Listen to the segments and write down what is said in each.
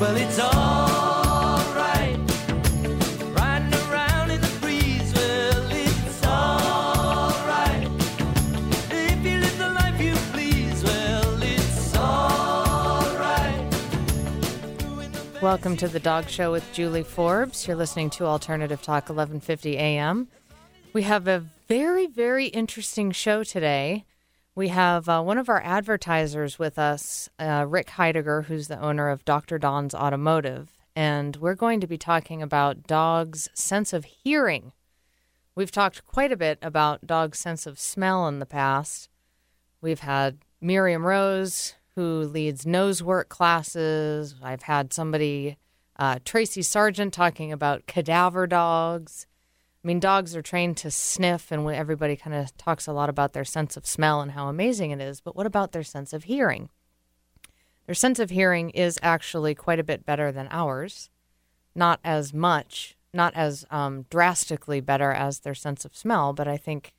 Well, it's all right. Riding around in the breeze. Well, it's all right. If you live the life you please. Well, it's all right. Welcome to the Dog Show with Julie Forbes. You're listening to Alternative Talk 1150 AM. We have a very, very interesting show today. We have one of our advertisers with us, Rick Heidegger, who's the owner of Dr. Don's Automotive, and we're going to be talking about dogs' sense of hearing. We've talked quite a bit about dogs' sense of smell in the past. We've had Miriam Rose, who leads nose work classes. I've had somebody, Tracy Sargent, talking about cadaver dogs. I mean, dogs are trained to sniff, and everybody kind of talks a lot about their sense of smell and how amazing it is. But what about their sense of hearing? Their sense of hearing is actually quite a bit better than ours. Not as much, not as drastically better as their sense of smell, but I think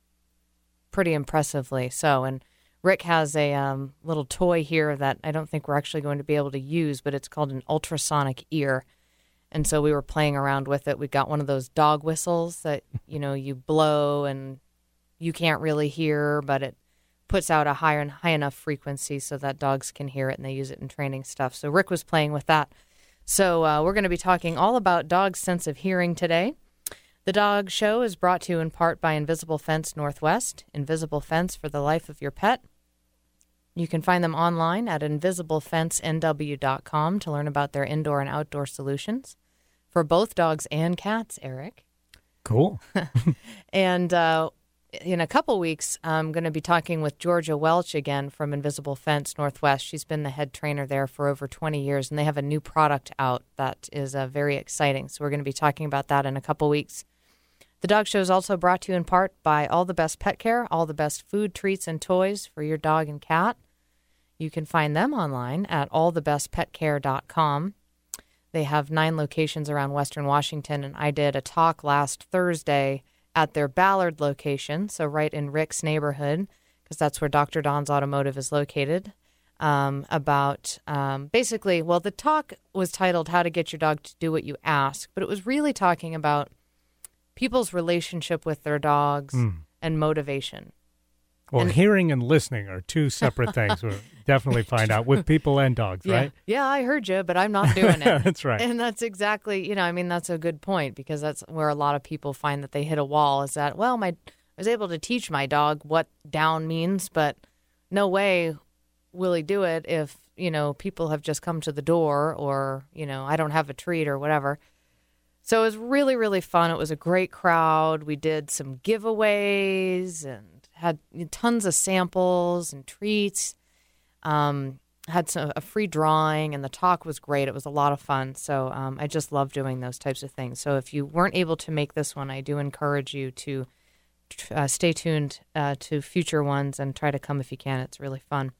pretty impressively so. And Rick has a little toy here that I don't think we're actually going to be able to use, but it's called an ultrasonic ear. And so we were playing around with it. We got one of those dog whistles that, you know, you blow and you can't really hear, but it puts out a high enough frequency so that dogs can hear it, and they use it in training stuff. So Rick was playing with that. So we're going to be talking all about dogs' sense of hearing today. The Dog Show is brought to you in part by Invisible Fence Northwest, Invisible Fence for the life of your pet. You can find them online at InvisibleFenceNW.com to learn about their indoor and outdoor solutions for both dogs and cats, Eric. Cool. And in a couple weeks, I'm going to be talking with Georgia Welch again from Invisible Fence Northwest. She's been the head trainer there for over 20 years, and they have a new product out that is very exciting. So we're going to be talking about that in a couple weeks. The Dog Show is also brought to you in part by All the Best Pet Care, all the best food, treats, and toys for your dog and cat. You can find them online at allthebestpetcare.com. They have 9 locations around Western Washington, and I did a talk last Thursday at their Ballard location, so right in Rick's neighborhood, because that's where Dr. Don's Automotive is located, about basically, well, the talk was titled How to Get Your Dog to Do What You Ask, but it was really talking about people's relationship with their dogs and motivation. Well, hearing and listening are two separate things. We'll definitely find out with people and dogs, right? Yeah, I heard you, but I'm not doing it. That's right. And that's exactly, that's a good point, because that's where a lot of people find that they hit a wall, is that, well, I was able to teach my dog what down means, but no way will he do it if, people have just come to the door, or, I don't have a treat or whatever. So it was really, really fun. It was a great crowd. We did some giveaways and had tons of samples and treats. Had a free drawing, and the talk was great. It was a lot of fun. So I just love doing those types of things. So if you weren't able to make this one, I do encourage you to stay tuned to future ones and try to come if you can. It's really fun.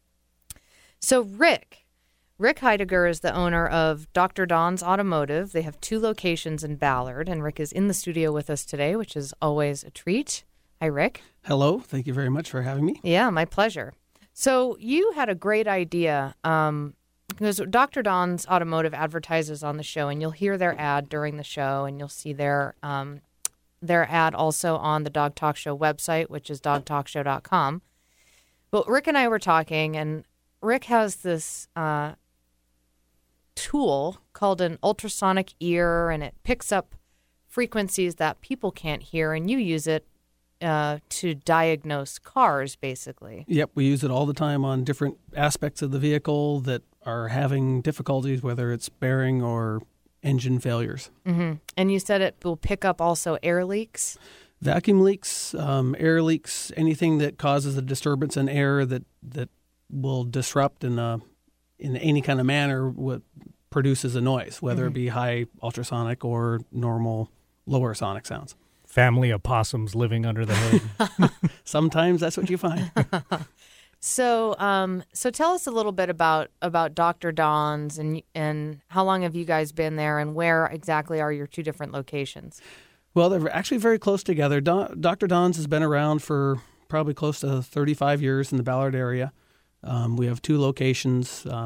So Rick Heidegger is the owner of Dr. Don's Automotive. They have 2 locations in Ballard, and Rick is in the studio with us today, which is always a treat. Hi, Rick. Hello. Thank you very much for having me. Yeah, my pleasure. So you had a great idea, because Dr. Don's Automotive advertises on the show, and you'll hear their ad during the show, and you'll see their ad also on the Dog Talk Show website, which is dogtalkshow.com. But Rick and I were talking, and Rick has this tool called an ultrasonic ear, and it picks up frequencies that people can't hear, and you use it to diagnose cars, basically. Yep, we use it all the time on different aspects of the vehicle that are having difficulties, whether it's bearing or engine failures. Mm-hmm. And you said it will pick up also air leaks? Vacuum leaks, air leaks, anything that causes a disturbance in air that will disrupt in any kind of manner what produces a noise, whether it be high ultrasonic or normal lower sonic sounds. Family of possums living under the hood. Sometimes that's what you find. So tell us a little bit about Dr. Don's and how long have you guys been there, and where exactly are your 2 different locations? Well, they're actually very close together. Dr. Don's has been around for probably close to 35 years in the Ballard area. We have 2 locations.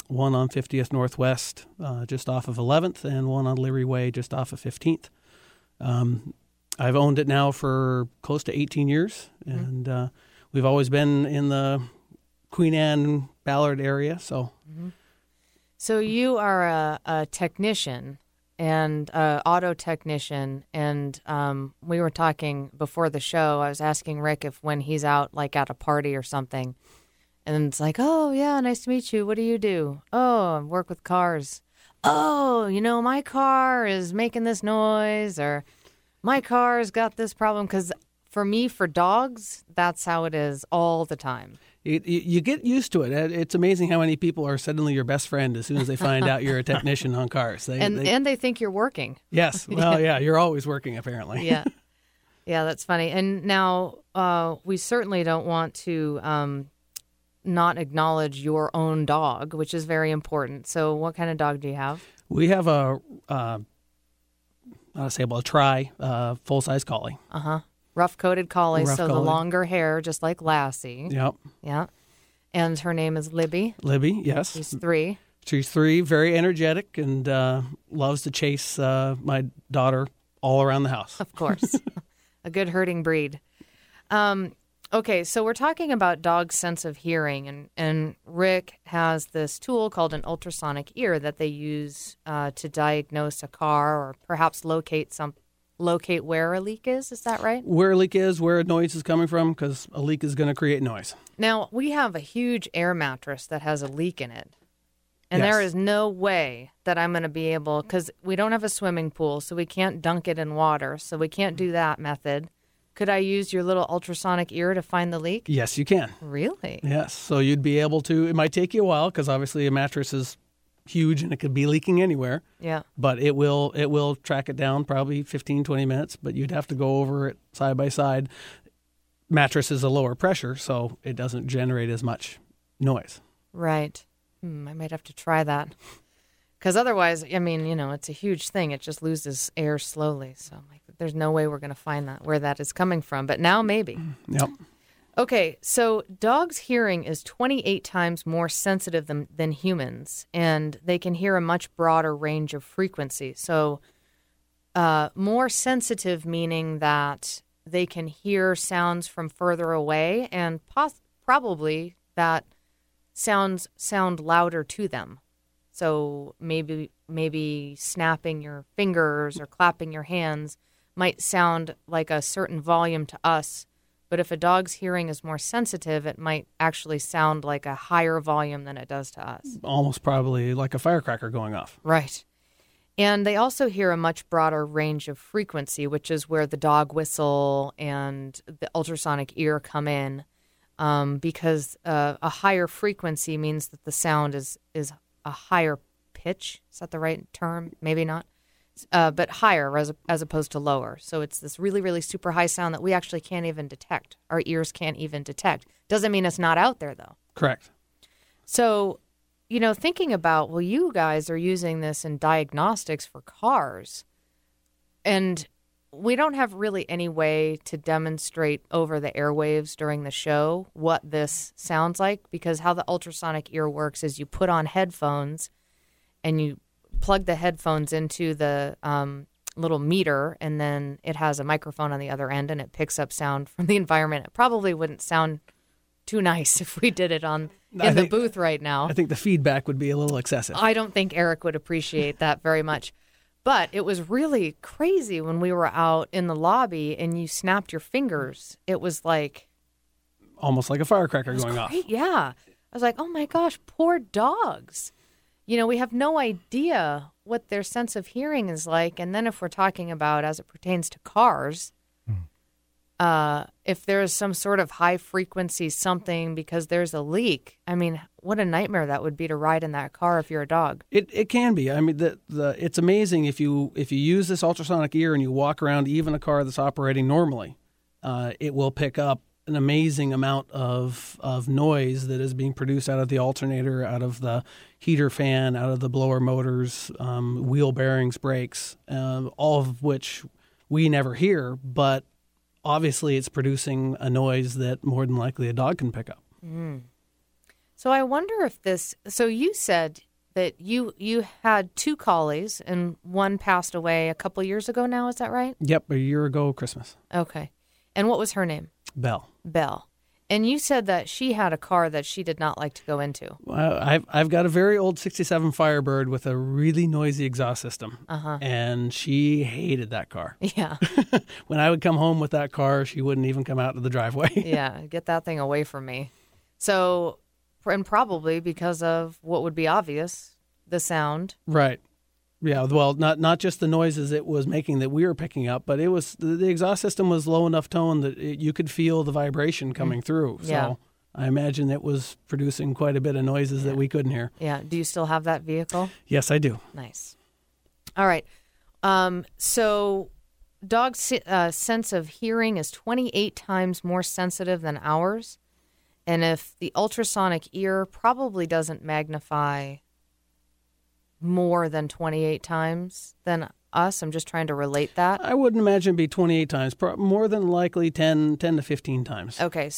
one on 50th Northwest, just off of 11th, and one on Leary Way, just off of 15th. I've owned it now for close to 18 years, and we've always been in the Queen Anne, Ballard area. So you are a technician and auto technician, and we were talking before the show. I was asking Rick if when he's out, like at a party or something, and it's like, oh, yeah, nice to meet you. What do you do? Oh, I work with cars. Oh, my car is making this noise, or my car's got this problem. Because for me, for dogs, that's how it is all the time. You get used to it. It's amazing how many people are suddenly your best friend as soon as they find out you're a technician on cars. And they think you're working. Yes. Well, yeah, you're always working, apparently. Yeah. Yeah, that's funny. And now we certainly don't want to not acknowledge your own dog, which is very important. So what kind of dog do you have? We have a tri full-size collie. Uh-huh. Rough-coated collie, so Rough-coated. the longer hair, just like Lassie. Yep. Yeah. And her name is Libby. Libby, yes. She's 3. She's 3, very energetic, and loves to chase my daughter all around the house. Of course. A good herding breed. Okay, so we're talking about dogs' sense of hearing, and Rick has this tool called an ultrasonic ear that they use to diagnose a car or perhaps locate where a leak is. Is that right? Where a leak is, where a noise is coming from, because a leak is going to create noise. Now, we have a huge air mattress that has a leak in it. And Yes. there is no way that I'm going to be able, because we don't have a swimming pool, so we can't dunk it in water, so we can't do that method. Could I use your little ultrasonic ear to find the leak? Yes, you can. Really? Yes, so you'd be able to. It might take you a while because obviously a mattress is huge and it could be leaking anywhere. Yeah. But it will track it down probably 15, 20 minutes, but you'd have to go over it side by side. Mattress is a lower pressure, so it doesn't generate as much noise. Right. I might have to try that. Because otherwise, I mean, it's a huge thing. It just loses air slowly. So I'm like, there's no way we're going to find where that is coming from. But now maybe. Yep. Okay, so dogs' hearing is 28 times more sensitive than humans, and they can hear a much broader range of frequency. So more sensitive meaning that they can hear sounds from further away, and probably that sounds sound louder to them. So maybe snapping your fingers or clapping your hands might sound like a certain volume to us, but if a dog's hearing is more sensitive, it might actually sound like a higher volume than it does to us. Almost probably like a firecracker going off. Right. And they also hear a much broader range of frequency, which is where the dog whistle and the ultrasonic ear come in, because a higher frequency means that the sound is a higher pitch. Is that the right term? Maybe not. But higher as opposed to lower. So it's this really, really super high sound that we actually can't even detect. Our ears can't even detect. Doesn't mean it's not out there, though. Correct. So, thinking about, well, you guys are using this in diagnostics for cars, and we don't have really any way to demonstrate over the airwaves during the show what this sounds like, because how the ultrasonic ear works is you put on headphones and you plug the headphones into the little meter, and then it has a microphone on the other end, and it picks up sound from the environment. It probably wouldn't sound too nice if we did it in the booth right now. I think the feedback would be a little excessive. I don't think Eric would appreciate that very much. But it was really crazy when we were out in the lobby and you snapped your fingers. It was like... Almost like a firecracker going off. Yeah. I was like, oh my gosh, poor dogs. We have no idea what their sense of hearing is like. And then if we're talking about as it pertains to cars, if there's some sort of high frequency something because there's a leak, I mean, what a nightmare that would be to ride in that car if you're a dog. It can be. I mean, it's amazing if you use this ultrasonic ear and you walk around even a car that's operating normally, it will pick up an amazing amount of noise that is being produced out of the alternator, out of the heater fan, out of the blower motors, wheel bearings, brakes, all of which we never hear, but obviously it's producing a noise that more than likely a dog can pick up. So I wonder if so you said that you had 2 collies and one passed away a couple years ago now, is that right? Yep, a year ago Christmas. Okay. And what was her name? Belle. Belle. And you said that she had a car that she did not like to go into. I've got a very old 67 Firebird with a really noisy exhaust system. And she hated that car. Yeah. When I would come home with that car, she wouldn't even come out to the driveway. Yeah, get that thing away from me. So, and probably because of what would be obvious, the sound. Right. Yeah, well, not just the noises it was making that we were picking up, but it was the exhaust system was low enough tone that you could feel the vibration coming through. So Yeah. I imagine it was producing quite a bit of noises that we couldn't hear. Yeah. Do you still have that vehicle? Yes, I do. Nice. All right. So dogs' sense of hearing is 28 times more sensitive than ours. And if the ultrasonic ear probably doesn't magnify more than 28 times than us. I'm just trying to relate that. I wouldn't imagine it'd be 28 times. More than likely 10 to 15 times. Okay,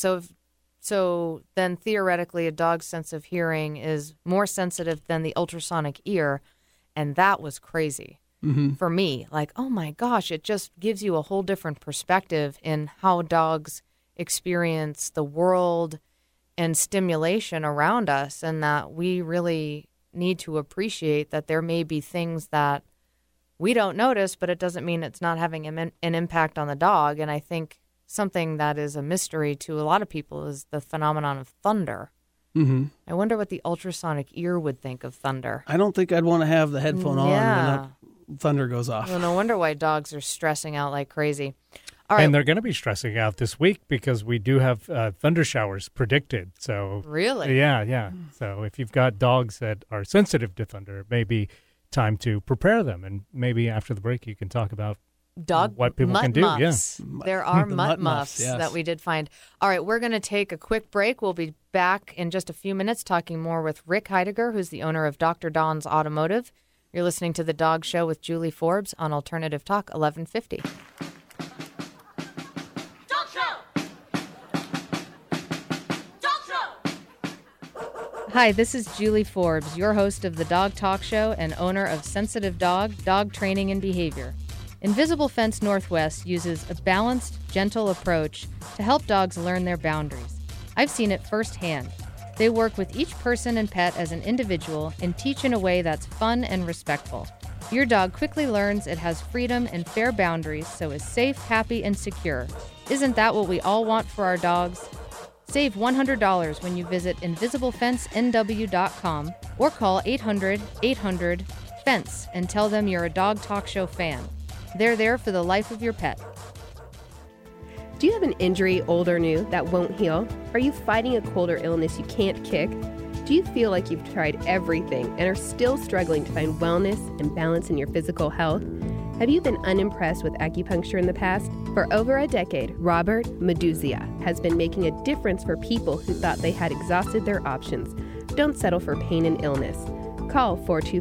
so then theoretically a dog's sense of hearing is more sensitive than the ultrasonic ear, and that was crazy for me. Like, oh my gosh, it just gives you a whole different perspective in how dogs experience the world and stimulation around us, and that we really need to appreciate that there may be things that we don't notice, but it doesn't mean it's not having an impact on the dog. And I think something that is a mystery to a lot of people is the phenomenon of thunder. Mm-hmm. I wonder what the ultrasonic ear would think of thunder. I don't think I'd want to have the headphone on when that thunder goes off. Well, no wonder why dogs are stressing out like crazy. All right. And they're going to be stressing out this week because we do have thunder showers predicted. So Really? Yeah. So if you've got dogs that are sensitive to thunder, it may be time to prepare them. And maybe after the break, you can talk about what people mutt can do. Muffs. There are The mutt mutt muffs muffs, yes. that we did find. All right, we're going to take a quick break. We'll be back in just a few minutes talking more with Rick Heidegger, who's the owner of Dr. Don's Automotive. You're listening to The Dog Show with Julie Forbes on Alternative Talk 1150. Hi, this is Julie Forbes, your host of the Dog Talk Show and owner of Sensitive Dog, Dog Training and Behavior. Invisible Fence Northwest uses a balanced, gentle approach to help dogs learn their boundaries. I've seen it firsthand. They work with each person and pet as an individual and teach in a way that's fun and respectful. Your dog quickly learns it has freedom and fair boundaries, so is safe, happy, and secure. Isn't that what we all want for our dogs? Save $100 when you visit InvisibleFenceNW.com or call 800-800-FENCE and tell them you're a Dog Talk Show fan. They're there for the life of your pet. Do you have an injury, old or new, that won't heal? Are you fighting a cold or illness you can't kick? Do you feel like you've tried everything and are still struggling to find wellness and balance in your physical health? Have you been unimpressed with acupuncture in the past? For over a decade, Robert Meduzia has been making a difference for people who thought they had exhausted their options. Don't settle for pain and illness. Call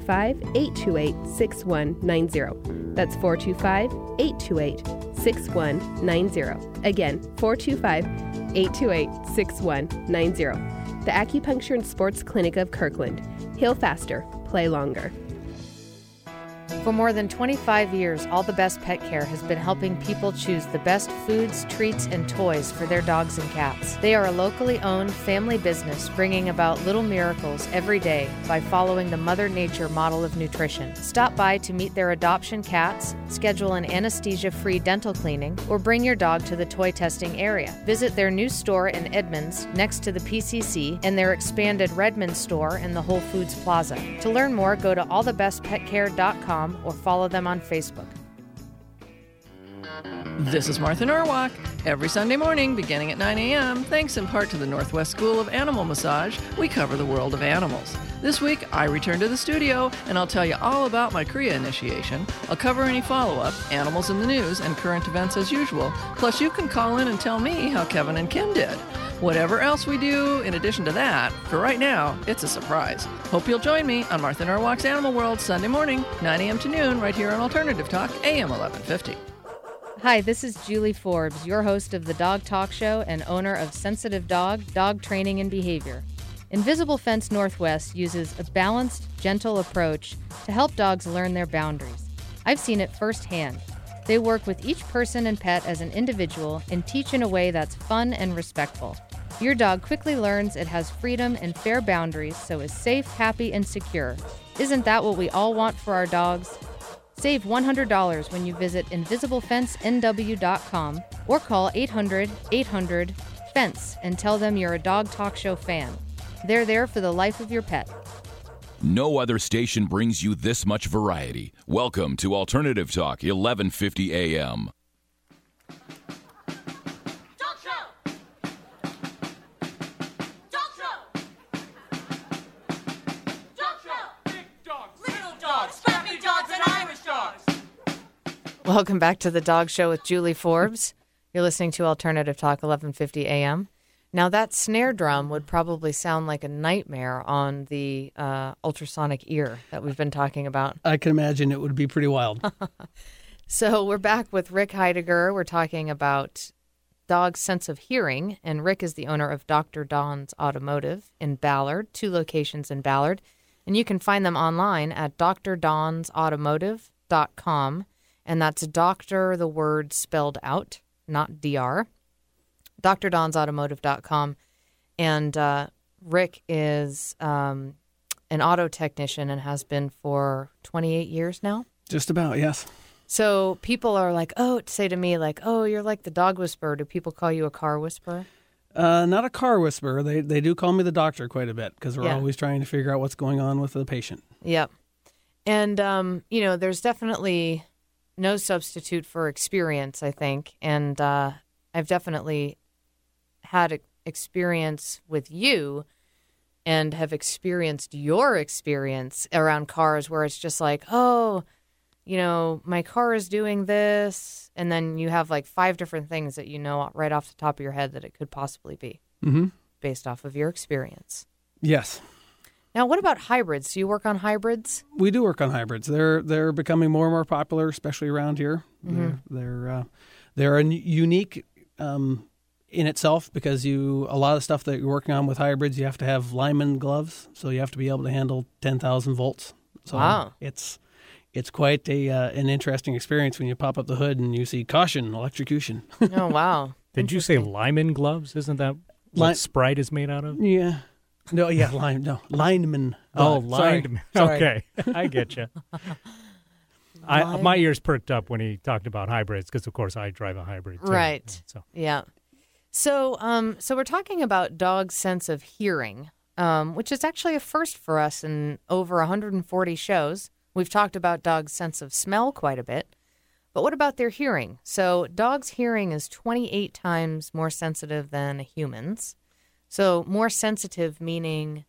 425-828-6190. That's 425-828-6190. Again, 425-828-6190. The Acupuncture and Sports Clinic of Kirkland. Heal faster, play longer. For more than 25 years, All the Best Pet Care has been helping people choose the best foods, treats, and toys for their dogs and cats. They are a locally owned family business bringing about little miracles every day by following the Mother Nature model of nutrition. Stop by to meet their adoption cats, schedule an anesthesia-free dental cleaning, or bring your dog to the toy testing area. Visit their new store in Edmonds next to the PCC and their expanded Redmond store in the Whole Foods Plaza. To learn more, go to allthebestpetcare.com or follow them on Facebook. This is Martha Norwalk. Every Sunday morning, beginning at 9 a.m., thanks in part to the Northwest School of Animal Massage, we cover the world of animals. This week, I return to the studio, and I'll tell you all about my CREA initiation. I'll cover any follow-up, animals in the news, and current events as usual. Plus, you can call in and tell me how Kevin and Kim did. Whatever else we do in addition to that, for right now, it's a surprise. Hope you'll join me on Martha Norwalk's Animal World Sunday morning, 9 a.m. to noon, right here on Alternative Talk, AM 1150. Hi, this is Julie Forbes, your host of the Dog Talk Show and owner of Sensitive Dog, Dog Training and Behavior. Invisible Fence Northwest uses a balanced, gentle approach to help dogs learn their boundaries. I've seen it firsthand. They work with each person and pet as an individual and teach in a way that's fun and respectful. Your dog quickly learns it has freedom and fair boundaries, so is safe, happy, and secure. Isn't that what we all want for our dogs? Save $100 when you visit InvisibleFenceNW.com or call 800-800-FENCE and tell them you're a Dog Talk Show fan. They're there for the life of your pet. No other station brings you this much variety. Welcome to Alternative Talk, 1150 AM. Talk show! Talk show! Talk show! Big dogs, little dogs, scrappy dogs, and Irish dogs. Welcome back to the Dog Show with Julie Forbes. You're listening to Alternative Talk 1150 AM. Now, that snare drum would probably sound like a nightmare on the ultrasonic ear that we've been talking about. I can imagine it would be pretty wild. So we're back with Rick Heidegger. We're talking about dog's sense of hearing, and Rick is the owner of Dr. Don's Automotive in Ballard, 2 locations in Ballard. And you can find them online at drdonsautomotive.com, and that's doctor, the word spelled out, not DR. drdonsautomotive.com. And Rick is an auto technician and has been for 28 years now. Just about, yes. So people are like, say to me, like, oh, you're like the dog whisperer. Do people call you a car whisperer? Not a car whisperer. They do call me the doctor quite a bit because we're always trying to figure out what's going on with the patient. Yep. And, there's definitely no substitute for experience, I think. And I've definitely had experience with you and have experienced your experience around cars where it's just like, oh, my car is doing this. And then you have like 5 different things that you know right off the top of your head that it could possibly be based off of your experience. Yes. Now, what about hybrids? Do you work on hybrids? We do work on hybrids. They're becoming more and more popular, especially around here. Mm-hmm. They're a unique in itself because a lot of stuff that you're working on with hybrids, you have to have lineman gloves, so you have to be able to handle 10,000 volts. So wow. It's quite an interesting experience when you pop up the hood and you see caution, electrocution. Oh, wow. Did you say Lyman gloves? Isn't that what Sprite is made out of? Yeah. No, yeah, lineman. Oh, sorry. lineman. Sorry. Okay, I get you. My ears perked up when he talked about hybrids because, of course, I drive a hybrid too. Right. So. Yeah. So we're talking about dog's sense of hearing, which is actually a first for us in over 140 shows. We've talked about dogs' sense of smell quite a bit. But what about their hearing? So dogs' hearing is 28 times more sensitive than a human's. So more sensitive meaning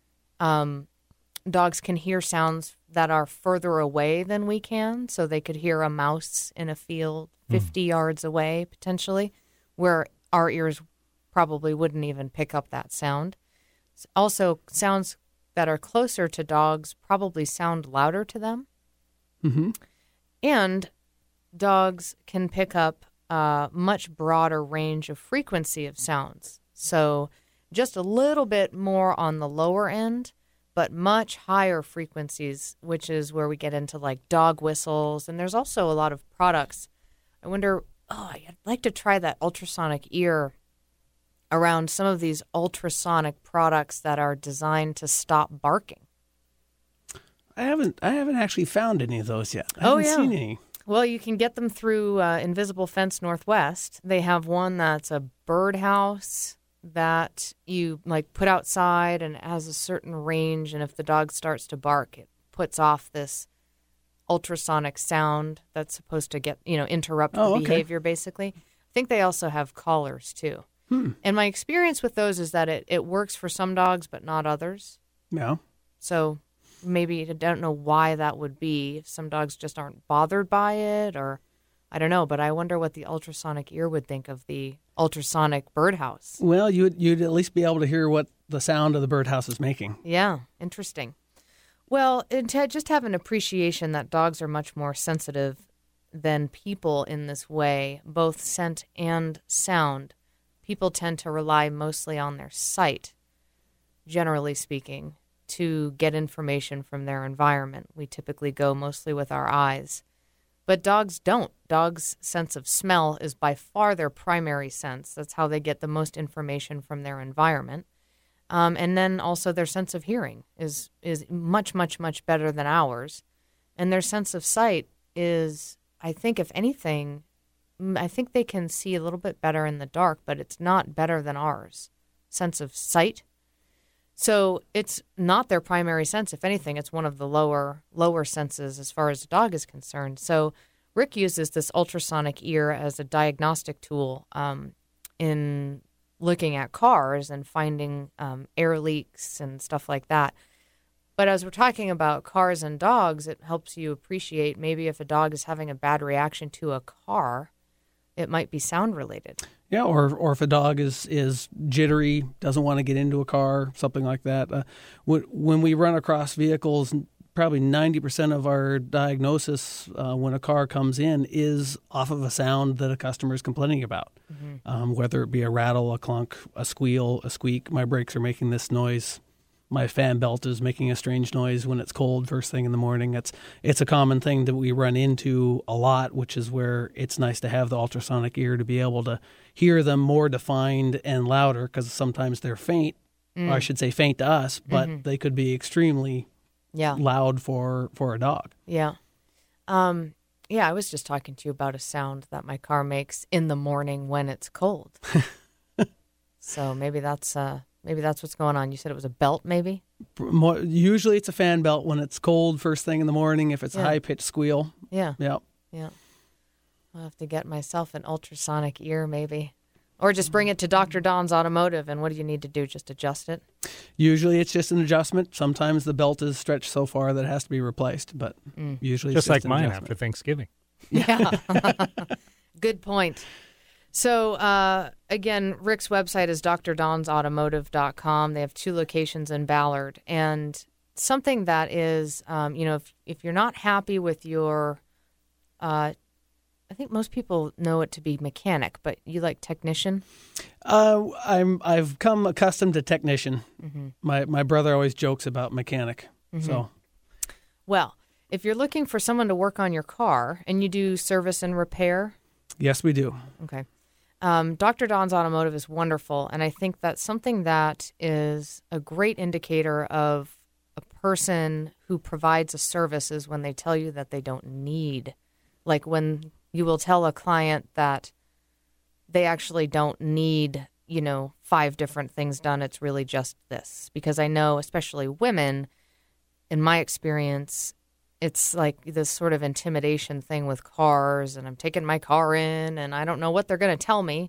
dogs can hear sounds that are further away than we can. So they could hear a mouse in a field 50 yards away, potentially, where our ears probably wouldn't even pick up that sound. Also, sounds that are closer to dogs probably sound louder to them. Mm-hmm. And dogs can pick up a much broader range of frequency of sounds. So just a little bit more on the lower end, but much higher frequencies, which is where we get into like dog whistles. And there's also a lot of products. I wonder, I'd like to try that ultrasonic ear around some of these ultrasonic products that are designed to stop barking. I haven't actually found any of those yet. I haven't seen any. Well, you can get them through Invisible Fence Northwest. They have one that's a birdhouse that you like put outside and it has a certain range, and if the dog starts to bark, it puts off this ultrasonic sound that's supposed to get, interrupt the behavior, basically. I think they also have collars, too. And my experience with those is that it works for some dogs, but not others. Yeah. So maybe I don't know why that would be. Some dogs just aren't bothered by it, or I don't know. But I wonder what the ultrasonic ear would think of the ultrasonic birdhouse. Well, you'd at least be able to hear what the sound of the birdhouse is making. Yeah, interesting. Well, and to just have an appreciation that dogs are much more sensitive than people in this way, both scent and sound. People tend to rely mostly on their sight. generally speaking, to get information from their environment. We typically go mostly with our eyes. But dogs don't. Dogs' sense of smell is by far their primary sense. That's how they get the most information from their environment. And then also their sense of hearing is much, much, much better than ours. And their sense of sight is, I think, if anything, I think they can see a little bit better in the dark, but it's not better than ours. Sense of sight. So it's not their primary sense. If anything, it's one of the lower senses as far as a dog is concerned. So Rick uses this ultrasonic ear as a diagnostic tool in looking at cars and finding air leaks and stuff like that. But as we're talking about cars and dogs, it helps you appreciate maybe if a dog is having a bad reaction to a car, it might be sound related. Yeah, or if a dog is jittery, doesn't want to get into a car, something like that. When we run across vehicles, probably 90% of our diagnosis when a car comes in is off of a sound that a customer is complaining about, whether it be a rattle, a clunk, a squeal, a squeak. My brakes are making this noise. My fan belt is making a strange noise when it's cold first thing in the morning. It's a common thing that we run into a lot, which is where it's nice to have the ultrasonic ear to be able to hear them more defined and louder, because sometimes they're faint, or I should say faint to us, but they could be extremely loud for a dog. Yeah. I was just talking to you about a sound that my car makes in the morning when it's cold. So maybe that's what's going on. You said it was a belt, maybe? Usually it's a fan belt when it's cold first thing in the morning, if it's a high-pitched squeal. Yeah. Yeah. Yeah. I'll have to get myself an ultrasonic ear, maybe. Or just bring it to Dr. Don's Automotive, and what do you need to do? Just adjust it? Usually it's just an adjustment. Sometimes the belt is stretched so far that it has to be replaced, but usually it's just like an mine adjustment. after Thanksgiving. Yeah. Good point. So, again, Rick's website is drdonsautomotive.com. They have 2 locations in Ballard. And something that is, if you're not happy with your, I think most people know it to be mechanic, but you like technician? I've come accustomed to technician. My brother always jokes about mechanic. So, well, if you're looking for someone to work on your car and you do service and repair, yes, we do. Okay. Dr. Don's Automotive is wonderful, and I think that's something that is a great indicator of a person who provides a service is when they tell you that they don't need. Like when you will tell a client that they actually don't need, 5 different things done. It's really just this. Because I know, especially women, in my experience, it's like this sort of intimidation thing with cars, and I'm taking my car in, and I don't know what they're going to tell me.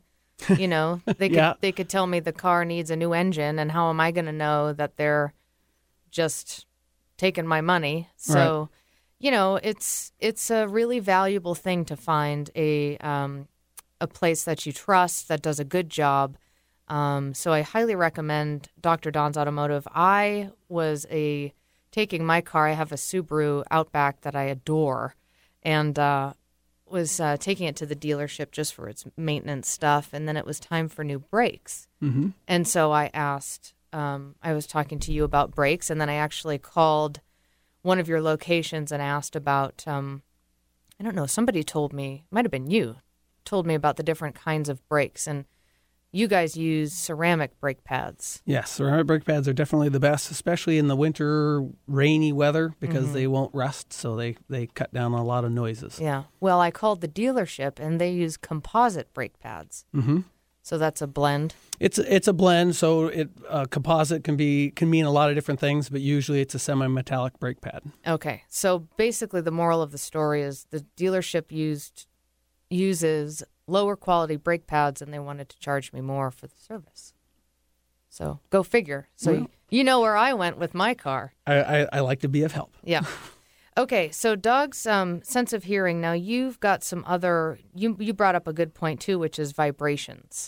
They could tell me the car needs a new engine, and how am I going to know that they're just taking my money? So, it's a really valuable thing to find a place that you trust that does a good job. So I highly recommend Dr. Don's Automotive. I was taking my car. I have a Subaru Outback that I adore, and was taking it to the dealership just for its maintenance stuff. And then it was time for new brakes. And so I asked, I was talking to you about brakes, and then I actually called one of your locations and asked about, I don't know, somebody told me, might have been you, told me about the different kinds of brakes. And you guys use ceramic brake pads. Yes, ceramic brake pads are definitely the best, especially in the winter, rainy weather, because they won't rust, so they cut down on a lot of noises. Yeah. Well, I called the dealership, and they use composite brake pads. So that's a blend. It's a blend. So composite can mean a lot of different things, but usually it's a semi-metallic brake pad. Okay. So basically, the moral of the story is the dealership uses lower quality brake pads, and they wanted to charge me more for the service. So go figure. So you know where I went with my car. I like to be of help. Yeah. Okay, so Doug's sense of hearing. Now you've got some other. You brought up a good point too, which is vibrations.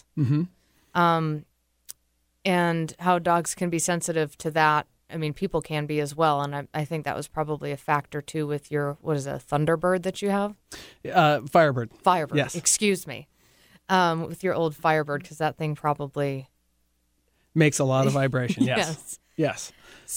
And how dogs can be sensitive to that. I mean, people can be as well, and I think that was probably a factor too with your, what is it, a Thunderbird that you have? Firebird. Firebird. Yes. Excuse me. With your old Firebird, because that thing probably Makes a lot of vibration. Yes. Yes. Yes.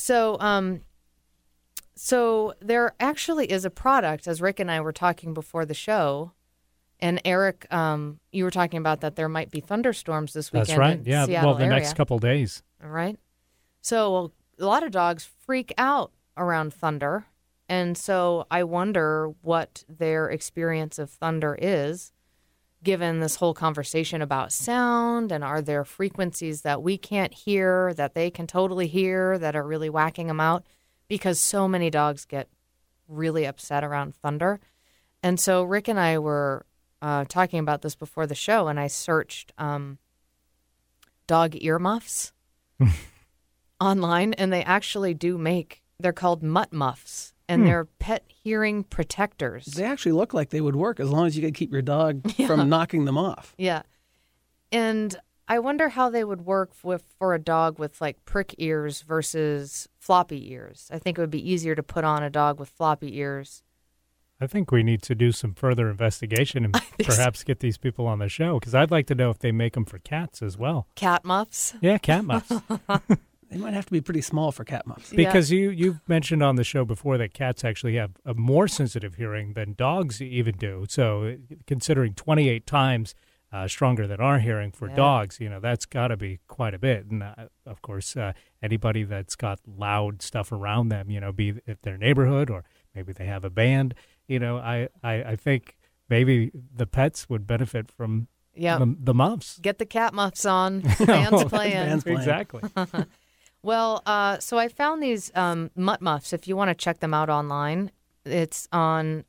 So there actually is a product, as Rick and I were talking before the show, and Eric, you were talking about that there might be thunderstorms this weekend. That's right. In Yeah. Seattle Well, the area. next couple days. All right. So a lot of dogs freak out around thunder, and so I wonder what their experience of thunder is, given this whole conversation about sound, and are there frequencies that we can't hear that they can totally hear that are really whacking them out? Because so many dogs get really upset around thunder. And so Rick and I were talking about this before the show, and I searched dog earmuffs online, and they actually do they're called mutt muffs, and they're pet hearing protectors. They actually look like they would work as long as you could keep your dog from knocking them off. Yeah. And I wonder how they would work for a dog with like prick ears versus floppy ears. I think it would be easier to put on a dog with floppy ears. I think we need to do some further investigation and perhaps get these people on the show, because I'd like to know if they make them for cats as well. Cat muffs? Yeah, cat muffs. They might have to be pretty small for cat muffs. Because you've mentioned on the show before that cats actually have a more sensitive hearing than dogs even do. So considering 28 times stronger than our hearing for dogs, that's got to be quite a bit. And of course, anybody that's got loud stuff around them, be it their neighborhood or maybe they have a band, I think maybe the pets would benefit from the muffs. Get the cat muffs on. Band's playing. Band's playing. Exactly. Well, so I found these mutt muffs. If you want to check them out online, it's on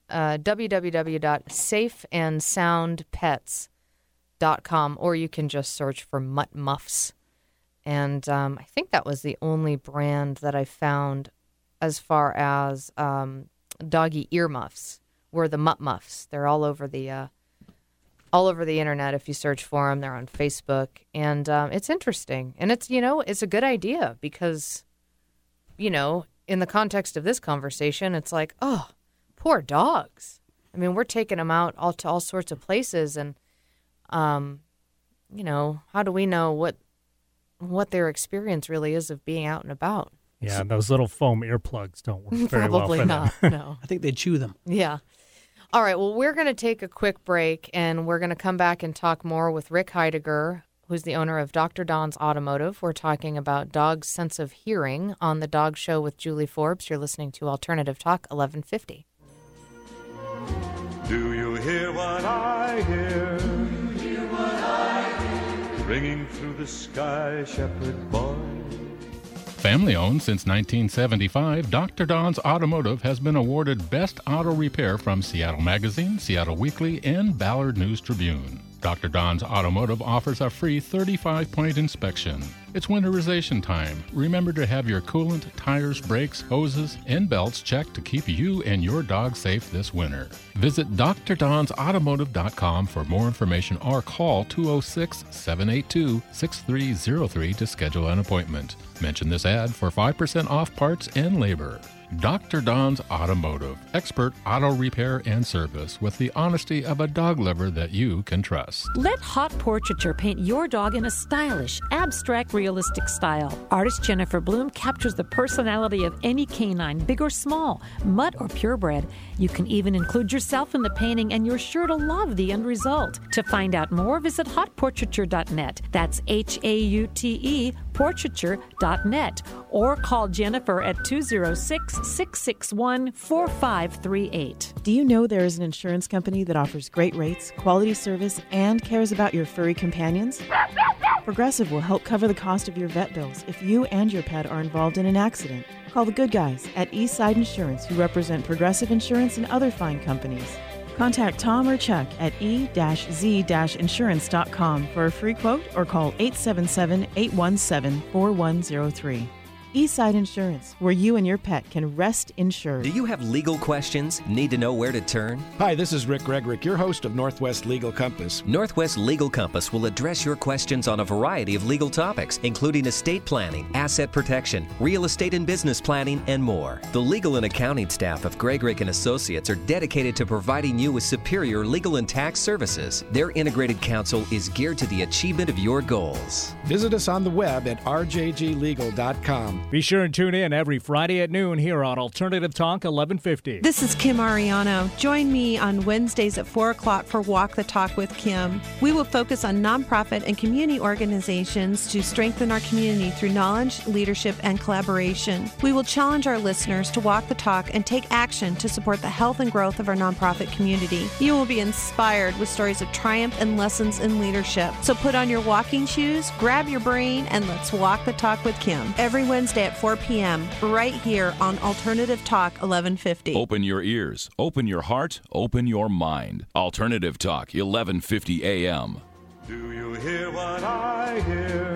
www.safeandsoundpets.com, or you can just search for mutt muffs. And I think that was the only brand that I found as far as doggy earmuffs were the mutt muffs. They're all over the internet. If you search for them, they're on Facebook, and it's interesting, and it's it's a good idea because, in the context of this conversation, it's like, oh, poor dogs. I mean, we're taking them out to all sorts of places, and how do we know what their experience really is of being out and about? Yeah, those little foam earplugs don't work very Probably well for not. them. No. I think they chew them. Yeah. All right, well, we're going to take a quick break, and we're going to come back and talk more with Rick Heidegger, who's the owner of Dr. Don's Automotive. We're talking about dogs' sense of hearing on The Dog Show with Julie Forbes. You're listening to Alternative Talk 1150. Do you hear what I hear? Do you hear what I hear? Ringing through the sky, shepherd boy. Family owned since 1975, Dr. Don's Automotive has been awarded Best Auto Repair from Seattle Magazine, Seattle Weekly, and Ballard News Tribune. Dr. Don's Automotive offers a free 35-point inspection. It's winterization time. Remember to have your coolant, tires, brakes, hoses, and belts checked to keep you and your dog safe this winter. Visit drdonsautomotive.com for more information or call 206-782-6303 to schedule an appointment. Mention this ad for 5% off parts and labor. Dr. Don's Automotive, expert auto repair and service with the honesty of a dog lover that you can trust. Let Hot Portraiture paint your dog in a stylish, abstract, realistic style. Artist Jennifer Bloom captures the personality of any canine, big or small, mutt or purebred. You can even include yourself in the painting, and you're sure to love the end result. To find out more, visit hotportraiture.net. That's HAUTE, portraiture.net. Or call Jennifer at 206-661-4538. Do you know there is an insurance company that offers great rates, quality service, and cares about your furry companions? Progressive will help cover the cost of your vet bills if you and your pet are involved in an accident. Call the good guys at Eastside Insurance, who represent Progressive Insurance and other fine companies. Contact Tom or Chuck at e-z-insurance.com for a free quote, or call 877-817-4103. Eastside Insurance, where you and your pet can rest insured. Do you have legal questions? Need to know where to turn? Hi, this is Rick Gregrick, your host of Northwest Legal Compass. Northwest Legal Compass will address your questions on a variety of legal topics, including estate planning, asset protection, real estate and business planning, and more. The legal and accounting staff of Gregrick & Associates are dedicated to providing you with superior legal and tax services. Their integrated counsel is geared to the achievement of your goals. Visit us on the web at rjglegal.com. Be sure and tune in every Friday at noon here on Alternative Talk 1150. This is Kim Ariano. Join me on Wednesdays at 4 o'clock for Walk the Talk with Kim. We will focus on nonprofit and community organizations to strengthen our community through knowledge, leadership, and collaboration. We will challenge our listeners to walk the talk and take action to support the health and growth of our nonprofit community. You will be inspired with stories of triumph and lessons in leadership. So put on your walking shoes, grab your brain, and let's walk the talk with Kim. Every Wednesday at 4 p.m. right here on Alternative Talk 1150. Open your ears, open your heart, open your mind. Alternative Talk 1150 AM. Do you hear what I hear?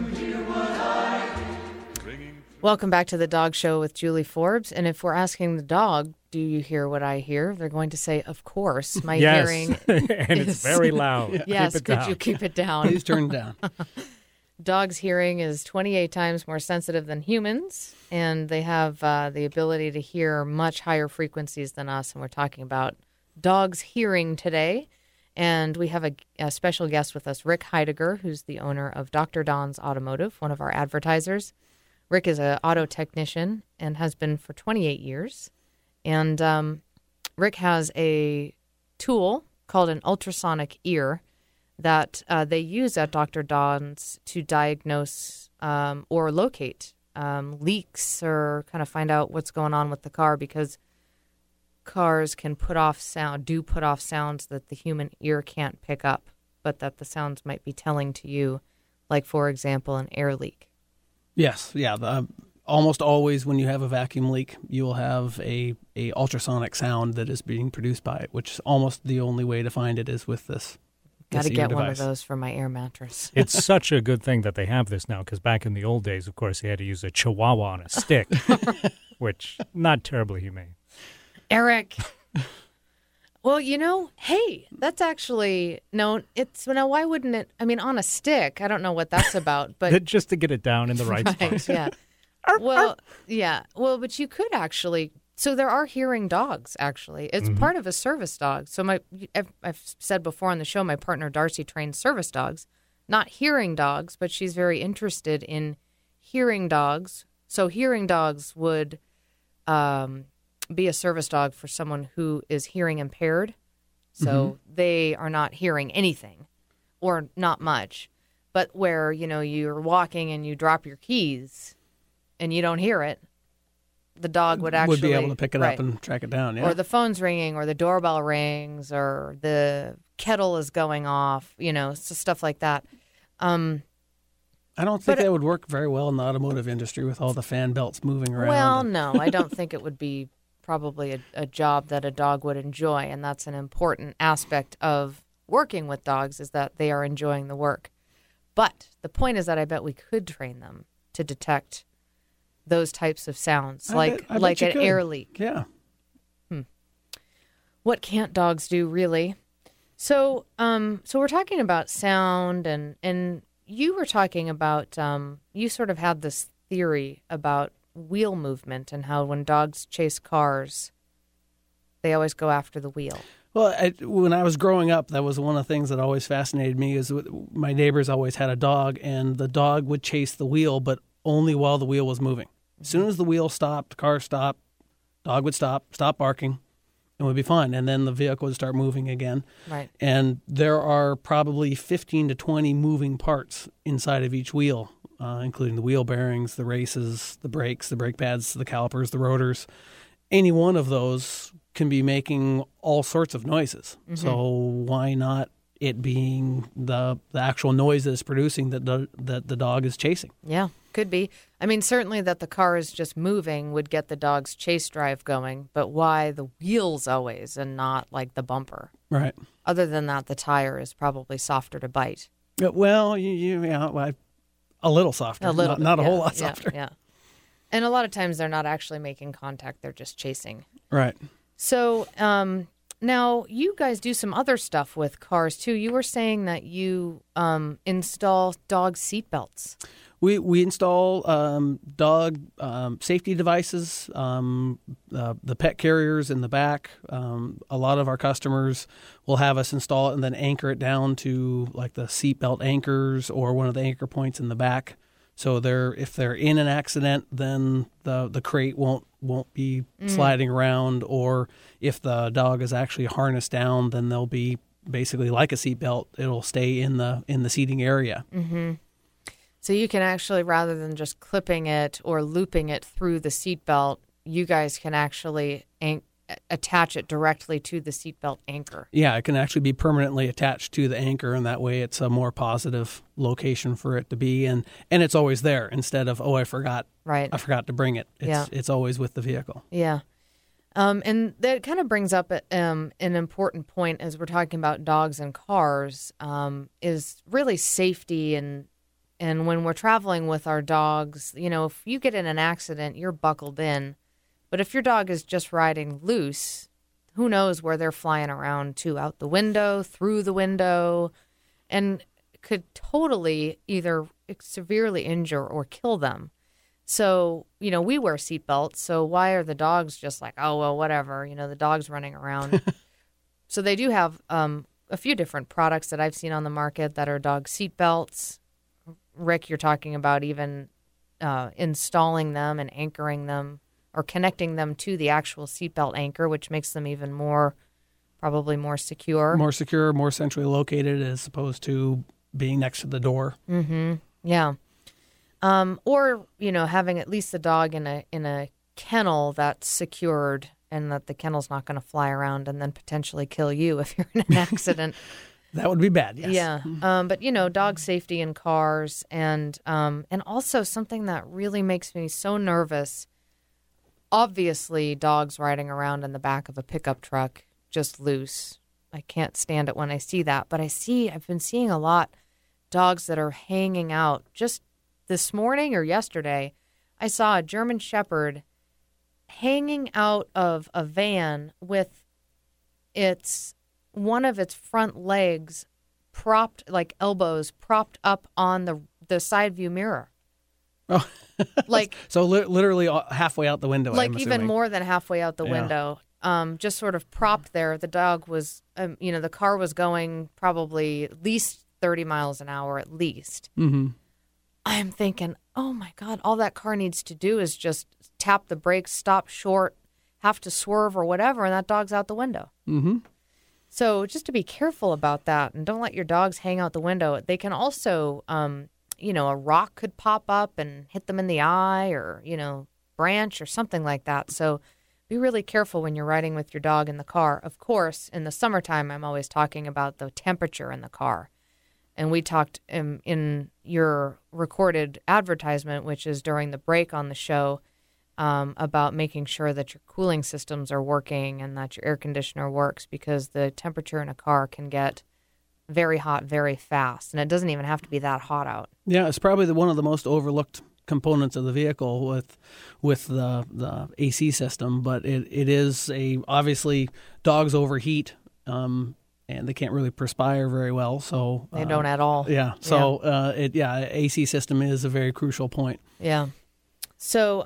Welcome back to the Dog Show with Julie Forbes. And if we're asking the dog, do you hear what I hear? They're going to say, of course. My hearing and it's very loud. Yes, keep it could down. you keep it down? Please turn it down. Dogs' hearing is 28 times more sensitive than humans, and they have the ability to hear much higher frequencies than us. And we're talking about dogs' hearing today. And we have a special guest with us, Rick Heidegger, who's the owner of Dr. Don's Automotive, one of our advertisers. Rick is an auto technician and has been for 28 years. And Rick has a tool called an ultrasonic ear that they use at Dr. Don's to diagnose or locate leaks or kind of find out what's going on with the car, because cars can put off sounds that the human ear can't pick up, but that the sounds might be telling to you, like, for example, an air leak. Yes, yeah. Almost always when you have a vacuum leak, you will have a ultrasonic sound that is being produced by it, which is almost the only way to find it is with this. Got to get one of those for my air mattress. It's such a good thing that they have this now, because back in the old days, of course, they had to use a chihuahua on a stick, which not terribly humane. Eric. Well, hey, that's actually, no, it's, now why wouldn't it, I mean, on a stick, I don't know what that's about, but. Just to get it down in the right spot. Yeah. Well, yeah. Well, but you could actually, so there are hearing dogs, actually. It's part of a service dog. So I've said before on the show, my partner Darcy trains service dogs, not hearing dogs, but she's very interested in hearing dogs. So hearing dogs would be a service dog for someone who is hearing impaired. So they are not hearing anything or not much. But where, you're walking and you drop your keys and you don't hear it, the dog would be able to pick it up and track it down, yeah. Or the phone's ringing, or the doorbell rings, or the kettle is going off, so stuff like that. I don't think that would work very well in the automotive industry with all the fan belts moving around. Well, no, I don't think it would be probably a job that a dog would enjoy, and that's an important aspect of working with dogs, is that they are enjoying the work. But the point is that I bet we could train them to detect those types of sounds, like an air leak. Yeah. What can't dogs do, really? So we're talking about sound, and you were talking about, you sort of had this theory about wheel movement and how when dogs chase cars, they always go after the wheel. Well, when I was growing up, that was one of the things that always fascinated me. Is my neighbors always had a dog, and the dog would chase the wheel, but only while the wheel was moving. As soon as the wheel stopped, car stopped, dog would stop barking, and would be fine. And then the vehicle would start moving again. Right. And there are probably 15 to 20 moving parts inside of each wheel, including the wheel bearings, the races, the brakes, the brake pads, the calipers, the rotors. Any one of those can be making all sorts of noises. So why not it being the actual noise that it's producing that the dog is chasing? Yeah, could be. I mean, certainly that the car is just moving would get the dog's chase drive going, but why the wheels always and not like the bumper? Right. Other than that, the tire is probably softer to bite. Well, a little softer. A little, not a whole lot softer. Yeah. And a lot of times they're not actually making contact; they're just chasing. Right. So now you guys do some other stuff with cars too. You were saying that you install dog seat belts. We install dog safety devices, the pet carriers in the back. A lot of our customers will have us install it and then anchor it down to like the seatbelt anchors or one of the anchor points in the back. So if they're in an accident, then the crate won't be sliding around. Or if the dog is actually harnessed down, then they'll be basically like a seatbelt. It'll stay in the seating area. Mm-hmm. So you can actually, rather than just clipping it or looping it through the seatbelt, you guys can actually attach it directly to the seatbelt anchor. Yeah, it can actually be permanently attached to the anchor, and that way it's a more positive location for it to be, and it's always there instead of, I forgot to bring it. It's always with the vehicle. Yeah. And that kind of brings up an important point as we're talking about dogs and cars, is really safety. And when we're traveling with our dogs, if you get in an accident, you're buckled in. But if your dog is just riding loose, who knows where they're flying around to, out the window, through the window, and could totally either severely injure or kill them. So, we wear seatbelts, so why are the dogs just like, oh, well, whatever, the dog's running around. So they do have a few different products that I've seen on the market that are dog seatbelts. Rick, you're talking about even installing them and anchoring them or connecting them to the actual seatbelt anchor, which makes them even probably more secure. More secure, more centrally located as opposed to being next to the door. Mm-hmm. Yeah. Or, having at least the dog in a kennel that's secured and that the kennel's not going to fly around and then potentially kill you if you're in an accident. That would be bad, yes. Yeah. But, dog safety in cars and also something that really makes me so nervous. Obviously, dogs riding around in the back of a pickup truck just loose. I can't stand it when I see that. But I've been seeing a lot dogs that are hanging out. Just this morning or yesterday, I saw a German Shepherd hanging out of a van with one of its front legs propped, like elbows, propped up on the side view mirror. Oh, like so literally halfway out the window. Like even more than halfway out the window. Just sort of propped there. The dog was, the car was going probably at least 30 miles an hour at least. Mm-hmm. I'm thinking, oh my God, all that car needs to do is just tap the brakes, stop short, have to swerve or whatever, and that dog's out the window. Mm-hmm. So just to be careful about that and don't let your dogs hang out the window. They can also, a rock could pop up and hit them in the eye or, branch or something like that. So be really careful when you're riding with your dog in the car. Of course, in the summertime, I'm always talking about the temperature in the car. And we talked in your recorded advertisement, which is during the break on the show, about making sure that your cooling systems are working and that your air conditioner works, because the temperature in a car can get very hot very fast. And it doesn't even have to be that hot out. Yeah, it's probably one of the most overlooked components of the vehicle with the AC system. But it is obviously dogs overheat. And they can't really perspire very well, so they don't at all. Yeah, so AC system is a very crucial point. Yeah. So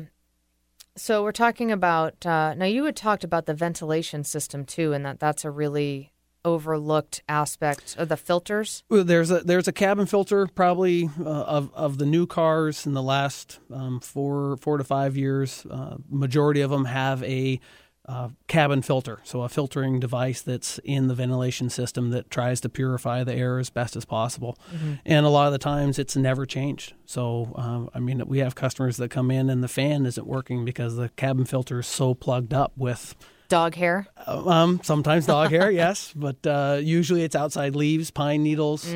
we're talking about now. You had talked about the ventilation system too, and that's a really overlooked aspect of the filters. Well, there's a cabin filter probably of the new cars in the last 4 to 5 years. Majority of them have a cabin filter, so a filtering device that's in the ventilation system that tries to purify the air as best as possible. Mm-hmm. And a lot of the times it's never changed. So, we have customers that come in and the fan isn't working because the cabin filter is so plugged up with dog hair. Sometimes dog hair, yes, but usually it's outside leaves, pine needles,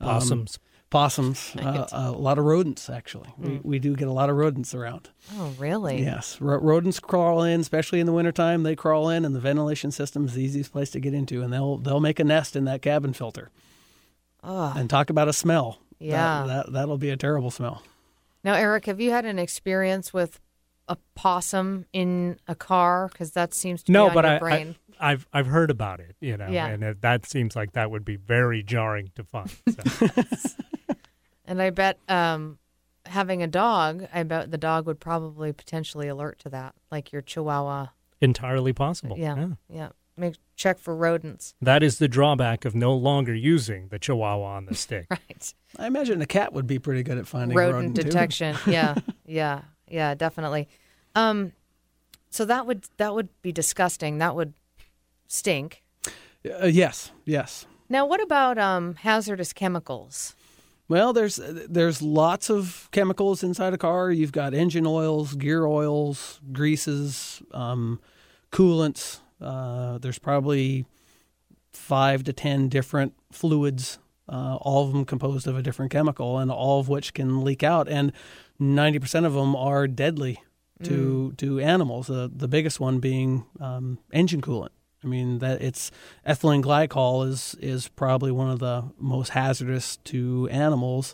Possums, a lot of rodents, actually. We do get a lot of rodents around. Oh, really? Yes. Rodents crawl in, especially in the wintertime. They crawl in, and the ventilation system is the easiest place to get into, and they'll make a nest in that cabin filter. Oh. And talk about a smell. Yeah. That'll be a terrible smell. Now, Eric, have you had an experience with a possum in a car? Because that seems to be on your brain. I've heard about it, and that seems like that would be very jarring to find. So. And I bet having a dog, I bet the dog would probably potentially alert to that, like your Chihuahua. Entirely possible. Yeah. Check for rodents. That is the drawback of no longer using the Chihuahua on the stick. Right. I imagine a cat would be pretty good at finding rodent too. detection. Yeah, definitely. So that would be disgusting. That would stink. Yes. Now, what about hazardous chemicals? Well, there's lots of chemicals inside a car. You've got engine oils, gear oils, greases, coolants. There's probably 5 to 10 different fluids, all of them composed of a different chemical, and all of which can leak out. And 90% of them are deadly to animals. The biggest one being engine coolant. I mean, that it's ethylene glycol is probably one of the most hazardous to animals.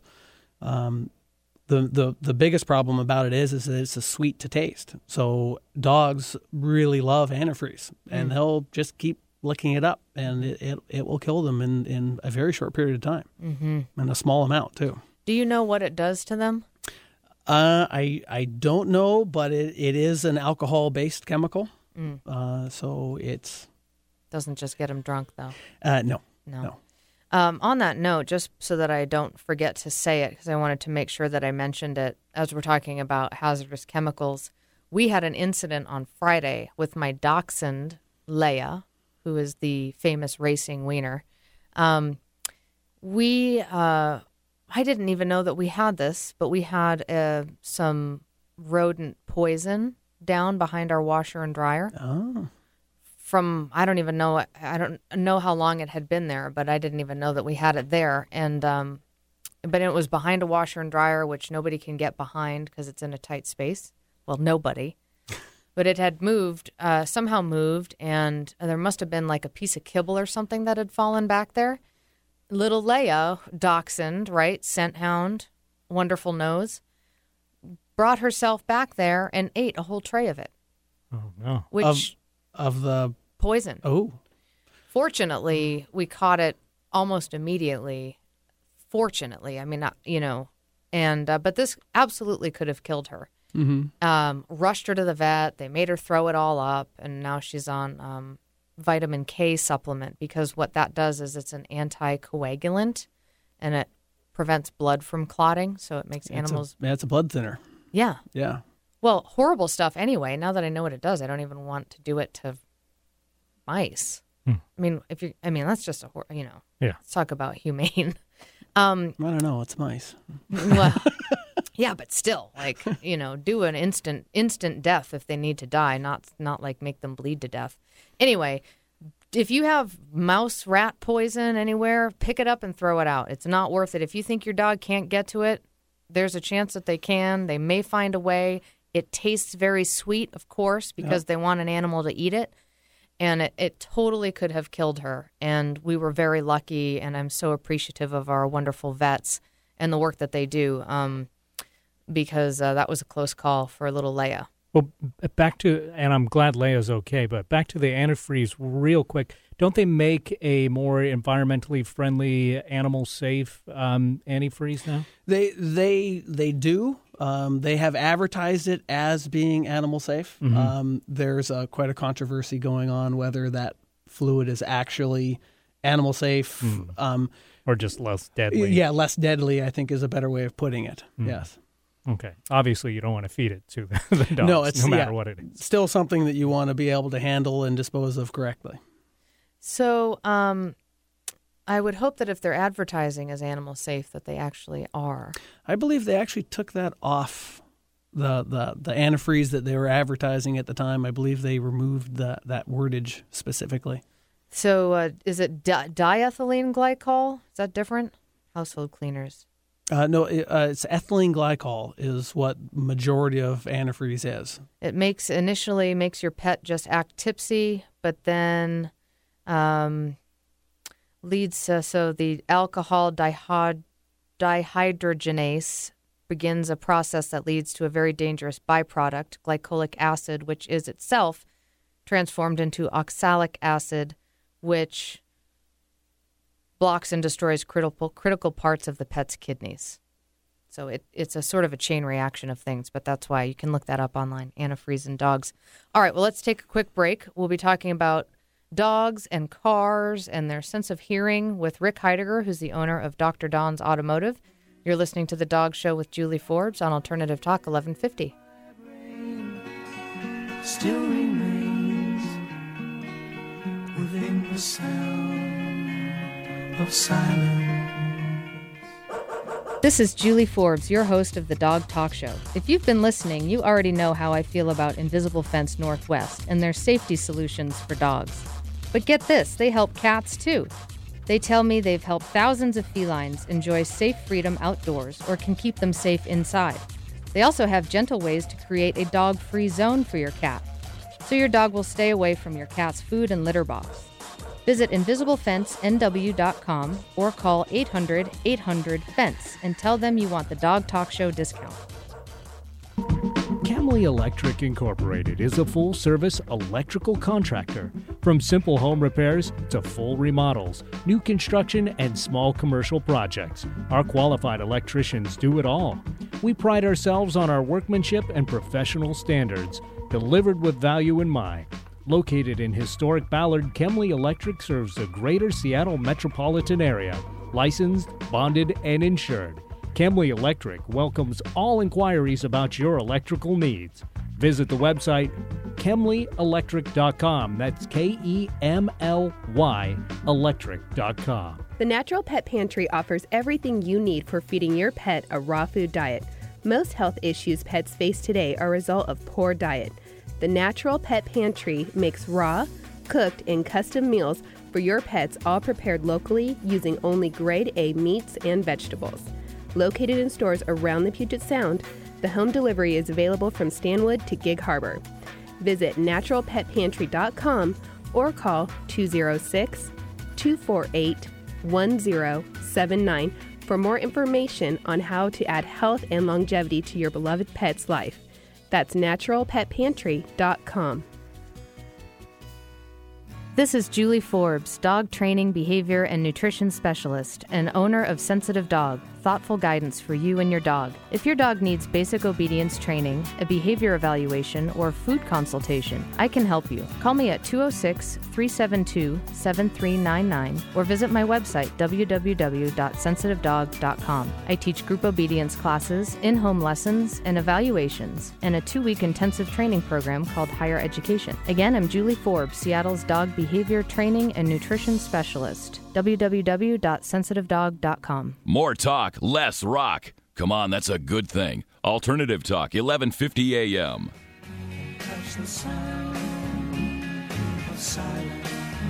The biggest problem about it is that it's a sweet to taste. So dogs really love antifreeze, and they'll just keep licking it up, and it will kill them in a very short period of time, and a small amount too. Do you know what it does to them? I don't know, but it is an alcohol-based chemical. So it's doesn't just get them drunk though. No. On that note, just so that I don't forget to say it, because I wanted to make sure that I mentioned it as we're talking about hazardous chemicals, we had an incident on Friday with my dachshund, Leia, who is the famous racing wiener. I didn't even know that we had this, but we had some rodent poison down behind our washer and dryer. Oh. From, I don't know how long it had been there, but I didn't even know that we had it there. And but it was behind a washer and dryer, which nobody can get behind because it's in a tight space. Well, nobody. But it had somehow moved, and there must have been like a piece of kibble or something that had fallen back there. Little Leia, dachshund, right, scent hound, wonderful nose, brought herself back there and ate a whole tray of it. Oh, no. Which... Of the poison. Oh. Fortunately, we caught it almost immediately. Fortunately, I mean, not, but this absolutely could have killed her. Rushed her to the vet. They made her throw it all up, and now she's on vitamin K supplement, because what that does is it's an anticoagulant, and it prevents blood from clotting, so it makes animals... It's a blood thinner. Yeah. Yeah. Well, horrible stuff anyway. Now that I know what it does, I don't even want to do it to mice. I mean, that's just Yeah. Let's talk about humane. I don't know. It's mice. Well, yeah, but still, do an instant death if they need to die, not like make them bleed to death. Anyway, if you have mouse rat poison anywhere, pick it up and throw it out. It's not worth it. If you think your dog can't get to it, there's a chance that they can. They may find a way. It tastes very sweet, of course, because they want an animal to eat it. And it totally could have killed her. And we were very lucky, and I'm so appreciative of our wonderful vets and the work that they do, because that was a close call for little Leia. Well, and I'm glad Leia's okay, but back to the antifreeze real quick. Don't they make a more environmentally friendly, animal-safe antifreeze now? They do. They have advertised it as being animal safe. There's quite a controversy going on whether that fluid is actually animal safe. Or just less deadly. Yeah, less deadly, I think, is a better way of putting it. Yes. Okay. Obviously, you don't want to feed it to the dogs, no matter what it is. Still something that you want to be able to handle and dispose of correctly. So I would hope that if they're advertising as animal safe, that they actually are. I believe they actually took that off the antifreeze that they were advertising at the time. I believe they removed that wordage specifically. So is it diethylene glycol? Is that different? Household cleaners. No, it's ethylene glycol is what majority of antifreeze is. It initially makes your pet just act tipsy, but then leads so the alcohol dihydrogenase begins a process that leads to a very dangerous byproduct, glycolic acid, which is itself transformed into oxalic acid, which blocks and destroys critical parts of the pet's kidneys. So it's a sort of a chain reaction of things, but that's why you can look that up online, antifreeze in dogs. All right, well, let's take a quick break. We'll be talking about dogs and cars and their sense of hearing with Rick Heidegger, who's the owner of Dr. Don's Automotive. You're listening to The Dog Show with Julie Forbes on Alternative Talk 1150. Still remains within the sound of silence. This is Julie Forbes, your host of The Dog Talk Show. If you've been listening, you already know how I feel about Invisible Fence Northwest and their safety solutions for dogs. But get this, they help cats too. They tell me they've helped thousands of felines enjoy safe freedom outdoors or can keep them safe inside. They also have gentle ways to create a dog-free zone for your cat, so your dog will stay away from your cat's food and litter box. Visit InvisibleFenceNW.com or call 800-800-FENCE and tell them you want the Dog Talk Show discount. Camley Electric Incorporated is a full-service electrical contractor. From simple home repairs to full remodels, new construction, and small commercial projects, our qualified electricians do it all. We pride ourselves on our workmanship and professional standards, delivered with value in mind. Located in historic Ballard, Camley Electric serves the greater Seattle metropolitan area, licensed, bonded, and insured. Camley Electric welcomes all inquiries about your electrical needs. Visit the website KemleyElectric.com. That's KEMLY electric.com. The Natural Pet Pantry offers everything you need for feeding your pet a raw food diet. Most health issues pets face today are a result of poor diet. The Natural Pet Pantry makes raw, cooked, and custom meals for your pets, all prepared locally using only grade A meats and vegetables. Located in stores around the Puget Sound, the home delivery is available from Stanwood to Gig Harbor. Visit naturalpetpantry.com or call 206-248-1079 for more information on how to add health and longevity to your beloved pet's life. That's naturalpetpantry.com. This is Julie Forbes, dog training, behavior, and nutrition specialist and owner of Sensitive Dog, thoughtful guidance for you and your dog. If your dog needs basic obedience training, a behavior evaluation, or food consultation, I can help you. Call me at 206-372-7399 or visit my website, www.sensitivedog.com. I teach group obedience classes, in-home lessons, and evaluations, and a 2-week intensive training program called Higher Education. Again, I'm Julie Forbes, Seattle's dog behavior training and nutrition specialist. www.sensitivedog.com. More talk, less rock. Come on, that's a good thing. Alternative Talk, 1150 AM. Touch the sound of silence.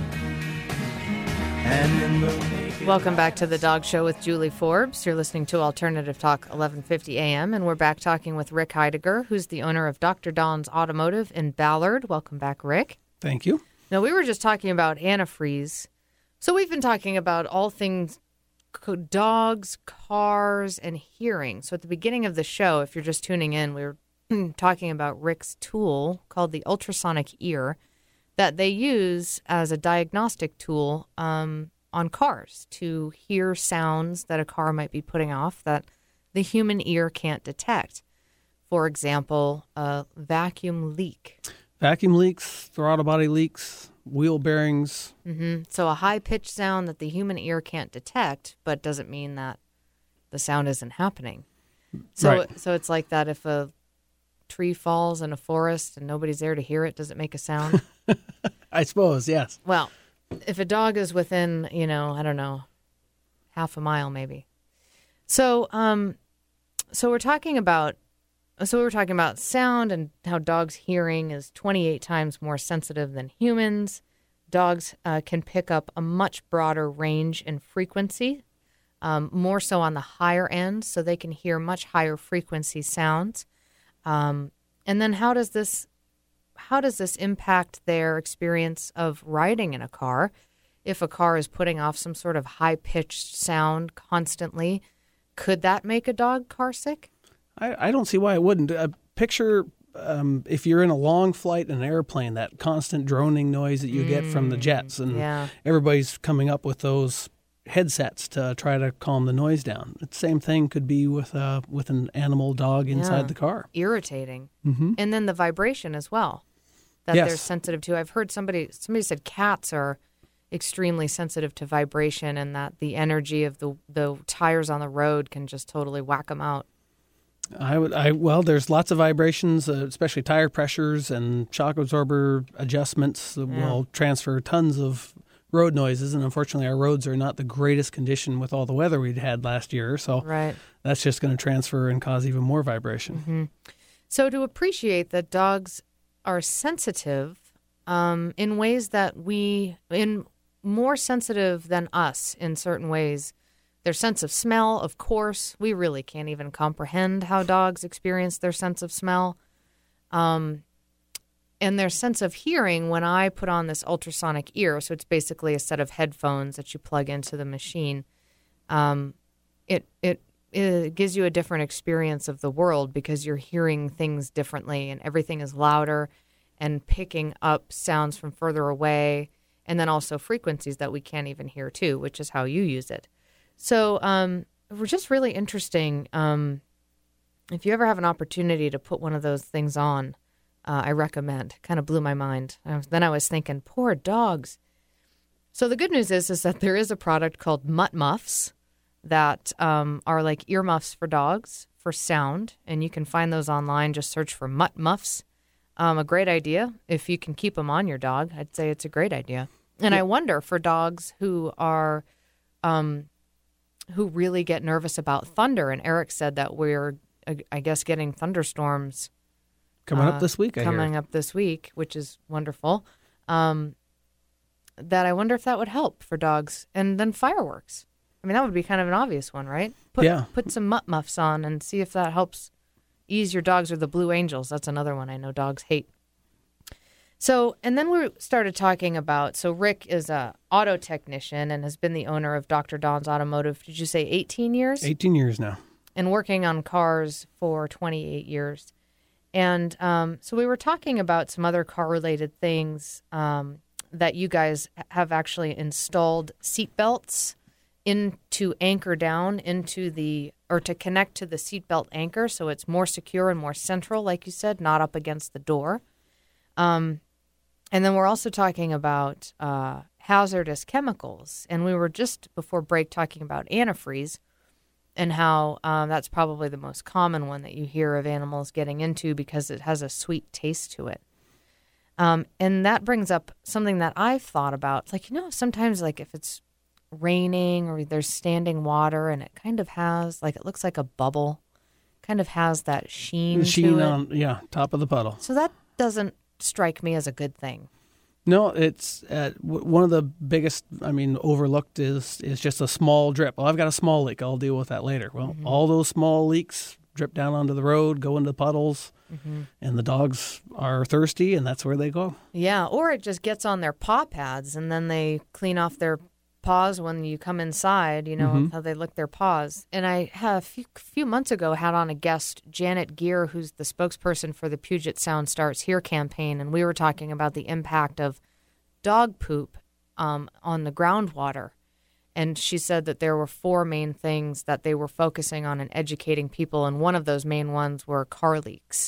And in the naked Welcome back to the Dog Show with Julie Forbes. You're listening to Alternative Talk 1150 AM, and we're back talking with Rick Heidegger, who's the owner of Dr. Don's Automotive in Ballard. Welcome back, Rick. Thank you. Now, we were just talking about antifreeze. So we've been talking about all things dogs, cars, and hearing. So at the beginning of the show, if you're just tuning in, we were talking about Rick's tool called the ultrasonic ear that they use as a diagnostic tool on cars to hear sounds that a car might be putting off that the human ear can't detect. For example, a vacuum leak. Vacuum leaks, throttle body leaks, wheel bearings. Mm-hmm. So a high-pitched sound that the human ear can't detect, but doesn't mean that the sound isn't happening. So, Right. So it's like that if a tree falls in a forest and nobody's there to hear it, does it make a sound? I suppose, yes. Well, if a dog is within, I don't know, half a mile maybe. So, we were talking about sound and how dogs' hearing is 28 times more sensitive than humans. Dogs can pick up a much broader range and frequency, more so on the higher end, so they can hear much higher frequency sounds. And then how does this impact their experience of riding in a car? If a car is putting off some sort of high-pitched sound constantly, could that make a dog car sick? I don't see why it wouldn't. Picture if you're in a long flight in an airplane, that constant droning noise that you get from the jets, and everybody's coming up with those headsets to try to calm the noise down. The same thing could be with an animal dog inside the car. Irritating. Mm-hmm. And then the vibration as well that they're sensitive to. I've heard somebody said cats are extremely sensitive to vibration, and that the energy of the tires on the road can just totally whack them out. Well, there's lots of vibrations, especially tire pressures and shock absorber adjustments that will transfer tons of road noises. And unfortunately, our roads are not the greatest condition with all the weather we'd had last year. So that's just going to transfer and cause even more vibration. Mm-hmm. So to appreciate that dogs are sensitive in ways that more sensitive than us in certain ways. Their sense of smell, of course, we really can't even comprehend how dogs experience their sense of smell. And their sense of hearing, when I put on this ultrasonic ear, so it's basically a set of headphones that you plug into the machine, it gives you a different experience of the world because you're hearing things differently, and everything is louder and picking up sounds from further away, and then also frequencies that we can't even hear too, which is how you use it. So we're just really interesting. If you ever have an opportunity to put one of those things on, I recommend. Kind of blew my mind. Then I was thinking, poor dogs. So the good news is that there is a product called Mutt Muffs that are like earmuffs for dogs for sound, and you can find those online. Just search for Mutt Muffs. A great idea. If you can keep them on your dog, I'd say it's a great idea. And I wonder for dogs who are who really get nervous about thunder. And Eric said that we're, I guess, getting thunderstorms coming up this week. Up this week, which is wonderful. That I wonder if that would help for dogs. And then fireworks. I mean, that would be kind of an obvious one, right? Put some Mutt Muffs on and see if that helps ease your dogs, or the Blue Angels. That's another one I know dogs hate. So, and then we started talking about, so Rick is a auto technician and has been the owner of Dr. Don's Automotive, did you say 18 years? 18 years now. And working on cars for 28 years. And so we were talking about some other car-related things that you guys have actually installed seatbelts to anchor down or to connect to the seatbelt anchor so it's more secure and more central, like you said, not up against the door. And then we're also talking about hazardous chemicals. And we were just before break talking about antifreeze and how that's probably the most common one that you hear of animals getting into because it has a sweet taste to it. And that brings up something that I've thought about. It's like, sometimes like if it's raining or there's standing water and it kind of has, like it looks like a bubble, kind of has that sheen to it. on, top of the puddle. So that doesn't strike me as a good thing. No, it's one of the biggest, overlooked is just a small drip. Well, I've got a small leak. I'll deal with that later. Well, all those small leaks drip down onto the road, go into puddles, and the dogs are thirsty, and that's where they go. Yeah, or it just gets on their paw pads, and then they clean off their paws when you come inside, how they lick their paws. And I had a few months ago had on a guest, Janet Gear, who's the spokesperson for the Puget Sound Starts Here campaign, and we were talking about the impact of dog poop on the groundwater. And she said that there were 4 main things that they were focusing on and educating people, and one of those main ones were car leaks.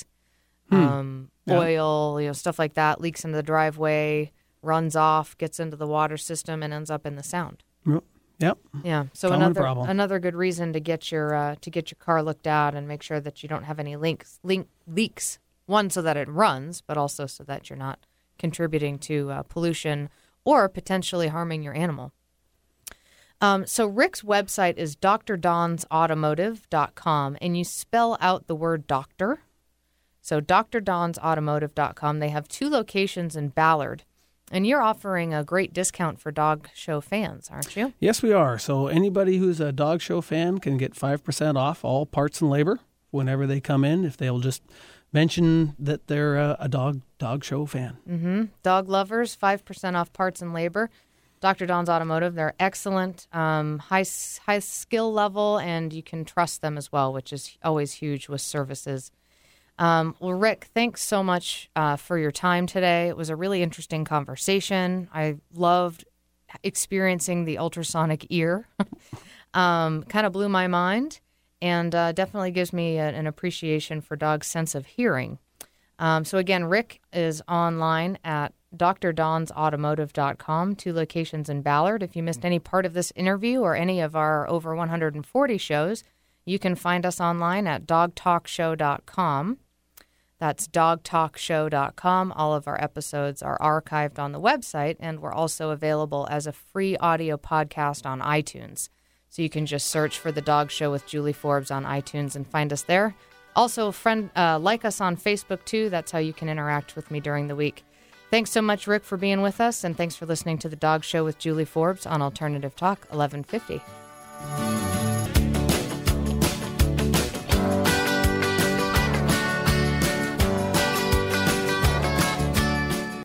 Oil, stuff like that, leaks into the driveway, runs off, gets into the water system, and ends up in the sound. Yep. Yeah. So another good reason to get your car looked at and make sure that you don't have any leaks. One, so that it runs, but also so that you're not contributing to pollution or potentially harming your animal. So Rick's website is drdonsautomotive.com, and you spell out the word doctor. So drdonsautomotive.com. They have 2 locations in Ballard. And you're offering a great discount for dog show fans, aren't you? Yes, we are. So anybody who's a dog show fan can get 5% off all parts and labor whenever they come in, if they'll just mention that they're a dog show fan. Dog lovers, 5% off parts and labor. Dr. Don's Automotive. They're excellent, high skill level, and you can trust them as well, which is always huge with services. Well, Rick, thanks so much for your time today. It was a really interesting conversation. I loved experiencing the ultrasonic ear. Kind of blew my mind, and definitely gives me an appreciation for dogs' sense of hearing. So again, Rick is online at drdonsautomotive.com, 2 locations in Ballard. If you missed any part of this interview or any of our over 140 shows, you can find us online at dogtalkshow.com. That's dogtalkshow.com. All of our episodes are archived on the website, and we're also available as a free audio podcast on iTunes. So you can just search for The Dog Show with Julie Forbes on iTunes and find us there. Also, like us on Facebook, too. That's how you can interact with me during the week. Thanks so much, Rick, for being with us, and thanks for listening to The Dog Show with Julie Forbes on Alternative Talk 1150.